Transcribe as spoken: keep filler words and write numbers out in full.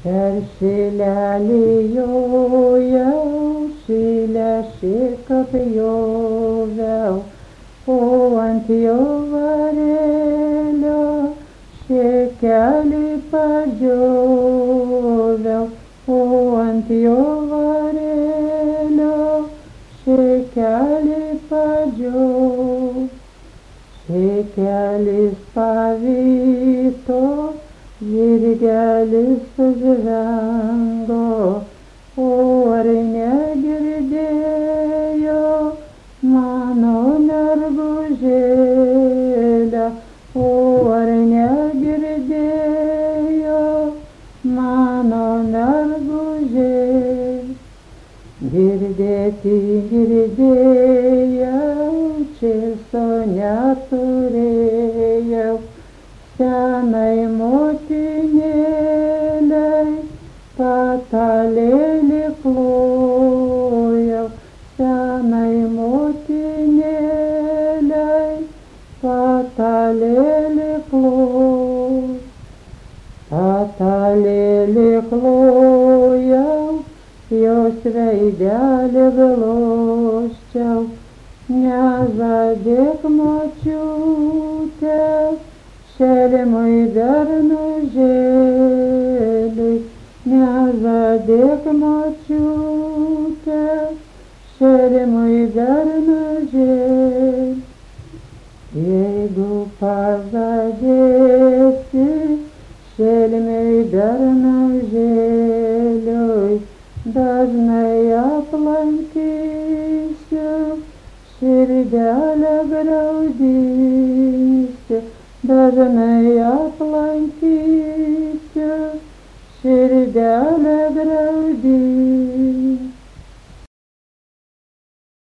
Per šilelį jojau, šilę šik apjoviau, o ant jo varėlio šikelį padžioviau, o ant jo varėlio šikelį padžioviau. Šikelis pavyto, žirgelis užvengo, o ar negirdėjo mano mergužėlė, o ar negirdėjo mano mergužėlė. Girdėti girdėjau, čėso neturėjau, senai motinėlei patalėlį klojau, senai motinėlei patalėlį klojau, patalėlį klojau, jos veidelį glosčiau. Nežadėk močiute, šelmui bernužėliui, nežadėk močiute, šelmui bernužėliui. Jeigu pažadėsi šelmiui bernužėliui, dažnai aplankysiu, širdelę graudysiu, dažnai aplankysiu, širdelę graudysiu.